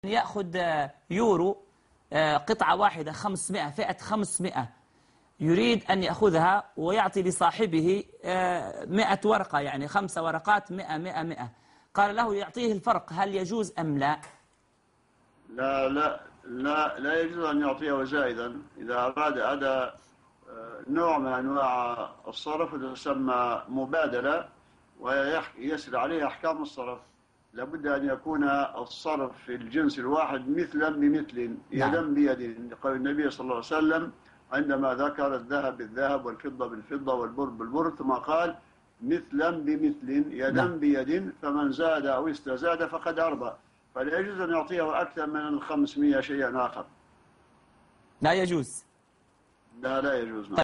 يأخذ يورو قطعة واحدة 500 فئة 500 يريد أن يأخذها ويعطي لصاحبه 100 ورقة، يعني 5 ورقات 100 قال له يعطيه الفرق، هل يجوز أم لا؟ لا يجوز أن يعطيه زائدا. إذا أراد هذا نوع من أنواع الصرف تسمى مبادلة ويسري عليه أحكام الصرف. لابد أن يكون الصرف في الجنس الواحد مثلا بمثل، يدا بيد. قال النبي صلى الله عليه وسلم عندما ذكر الذهب بالذهب والفضة بالفضة والبر بالبر، ثم قال مثلا بمثل يدا بيد، فمن زاد أو استزاد فقد أربى. فلا يجوز أن يعطيه أكثر من 500 شيئا آخر. لا يجوز. لا يجوز.